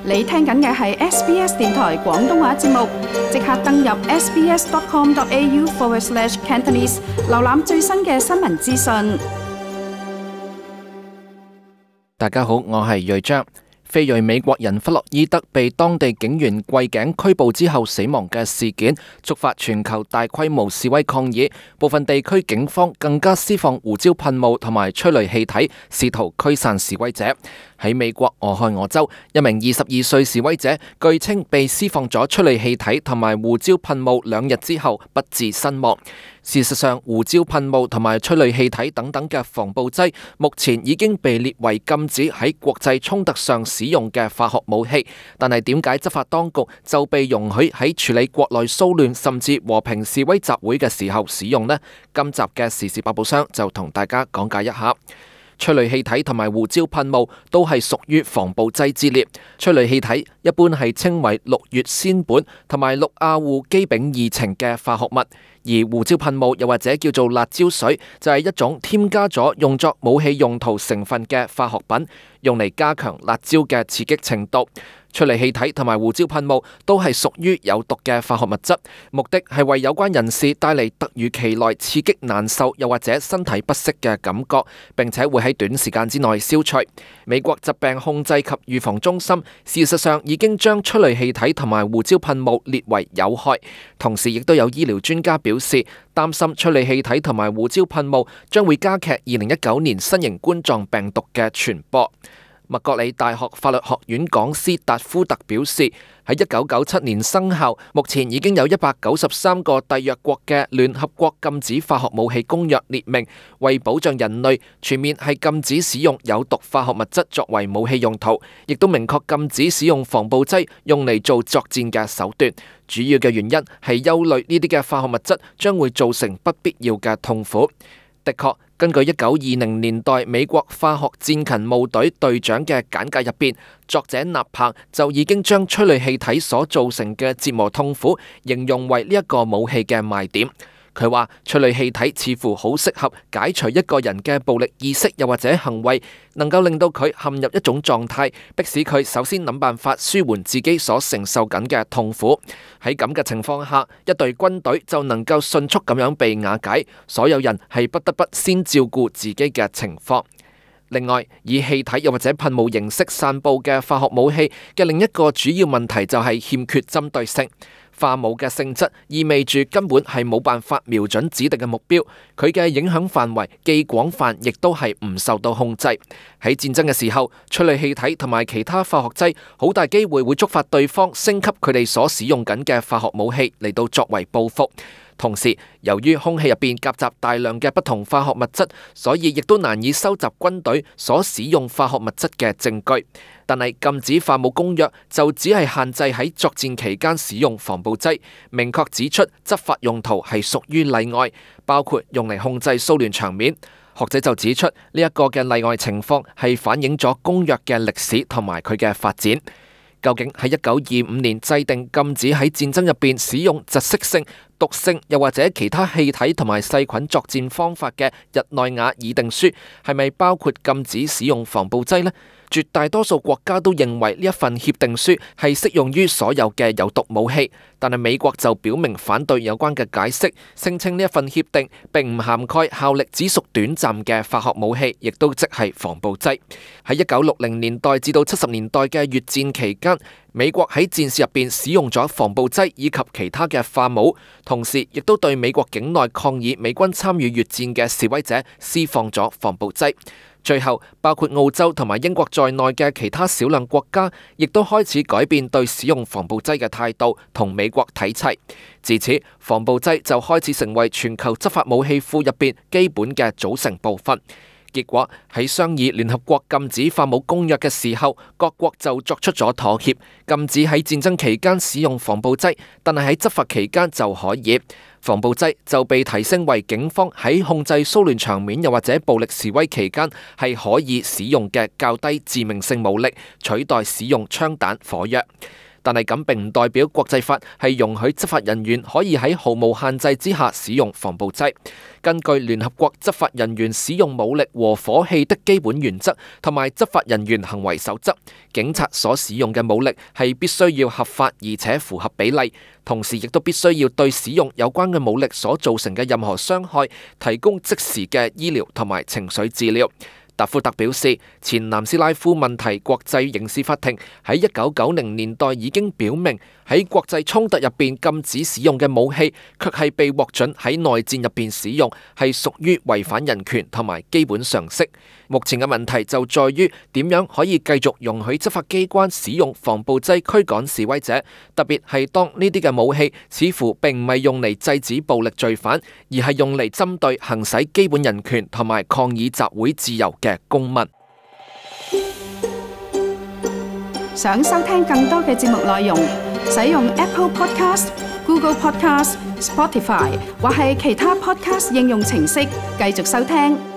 你聽緊嘅係 SBS 電台廣東話節目，即刻登入 sbs.com.au/cantonese 瀏覽最新嘅新聞資訊。 大家好，我係瑞章。非裔美國人弗洛伊德被當地警員跪頸拘捕之後死亡嘅事件，觸發全球大規模示威抗議，部分地區警方更加施放胡椒噴霧同埋催淚氣體，試圖驅散示威者。喺美國俄亥俄州，一名22歲示威者據稱被施放咗催淚氣體同埋胡椒噴霧2日之後不治身亡。事實上，胡椒噴霧同埋催淚氣體等等嘅防暴劑，目前已經被列為禁止喺國際衝突上使用嘅化學武器。但係點解執法當局就被容許喺處理國內騷亂甚至和平示威集會嘅時候使用呢？今集嘅時事百寶箱就同大家講解一下。催淚氣體同埋胡椒噴霧都係屬於防暴劑之列。催淚氣體一般係稱為氯乙酰苯同埋氯亞互基丙二嗪嘅化學物，而胡椒噴霧又或者叫做辣椒水，就係一種添加咗用作武器用途成分嘅化學品，用嚟加強辣椒嘅刺激程度。催淚氣體同埋胡椒噴霧都係屬於有毒嘅化學物質，目的係為有關人士帶嚟突如其來刺激難受又或者身體不適嘅感覺，並且會喺短時間之內消除。美國疾病控制及預防中心事實上已經將催淚氣體同埋胡椒噴霧列為有害，同時亦都有醫療專家表示擔心催淚氣體同埋胡椒噴霧將會加劇2019年新型冠狀病毒嘅傳播。麥國理大學法律學院講師達夫特表示，喺1997年生效，目前已經有193個締約國嘅聯合國禁止化學武器公約列明，為保障人類，全面係禁止使用有毒化學物質作為武器用途，亦都明確禁止使用防暴劑用嚟做作戰嘅手段。主要嘅原因係憂慮呢啲嘅化學物質將會造成不必要嘅痛苦。的確，根據1920年代美國化學戰勤務隊隊長嘅簡介入邊，作者納彭就已經將催淚氣體所造成嘅折磨痛苦形容為呢一個武器嘅賣點。佢話催淚氣體似乎好適合解除一個人嘅暴力意識又或者行為，能夠令到佢陷入一種狀態，迫使佢首先諗辦法舒緩自己所承受緊嘅痛苦。喺咁嘅情況下，一隊軍隊就能夠迅速咁樣被瓦解，所有人係不得不先照顧自己嘅情況。另外，以氣體又或者噴霧形式散佈嘅化學武器嘅另一個主要問題就係欠缺針對性。化武嘅性質意味住根本係冇辦法瞄準指定嘅目標，佢嘅影響範圍既廣泛，亦都係唔受到控制。喺戰爭嘅時候，催淚氣體同埋其他化學劑好大機會會觸發對方升級佢哋所使用緊嘅化學武器嚟到作為報復。同時，由於空氣入邊夾雜大量嘅不同化學物質，所以亦都難以收集軍隊所使用化學物質嘅證據。但係禁止化武公約就只係限制喺作戰期間使用防暴劑，明確指出執法用途係屬於例外，包括用嚟控制騷亂場面。學者就指出呢一個嘅例外情況係反映咗公約嘅歷史同埋佢嘅發展。究竟喺1925年制定禁止喺戰爭入邊使用窒息性、毒性又或者其他氣體同埋細菌作戰方法嘅日內瓦議定書，係咪包括禁止使用防暴劑呢？絕大多數國家都認為呢一份協定書係適用於所有嘅有毒武器，但係美國就表明反對有關嘅解釋，聲稱呢一份協定並唔涵蓋效力只屬短暫嘅化學武器，亦都即係防暴劑。喺1960年代至到70年代嘅越戰期間，美國喺戰事入邊使用咗防暴劑以及其他嘅化武，同時亦都對美國境內抗議美軍參與越戰嘅示威者施放咗防暴劑。最後，包括澳洲同埋英國在內嘅其他少量國家，亦都開始改變對使用防暴劑嘅態度，同美國睇齊。自此，防暴劑就開始成為全球執法武器庫入邊基本嘅組成部分。結果喺商議聯合國禁止化武公約嘅時候，各國就作出咗妥協，禁止喺戰爭期間使用防暴劑，但係喺執法期間就可以。防暴劑就被提升為警方喺控制騷亂場面又或者暴力示威期間係可以使用嘅較低致命性武力，取代使用槍彈火藥。 但係咁並唔代表國際法係容許執法人員可以喺毫無限制之下使用防暴劑。根據聯合國執法人員使用武力和火器的基本原則同埋執法人員行為守則，警察所使用嘅武力係必須要合法而且符合比例，同時亦都必須要對使用有關嘅武力所造成嘅任何傷害提供即時嘅醫療同埋情緒治療。達夫特表示，前南斯拉夫問題國際刑事法庭喺1990年代已經表明，喺國際衝突入邊禁止使用嘅武器，卻係被獲准喺內戰入邊使用，係屬於違反人權同埋基本常識。目前嘅問題就在於點樣可以繼續容許執法機關使用防暴劑驅趕示威者，特別係當呢啲嘅武器似乎並唔係用嚟制止暴力罪犯，而係用嚟針對行使基本人權同埋抗議集會自由嘅公民。 想收聽更多嘅節目內容，使用 Apple Podcast、Google Podcast、Spotify 或係其他 Podcast 應用程式繼續收聽。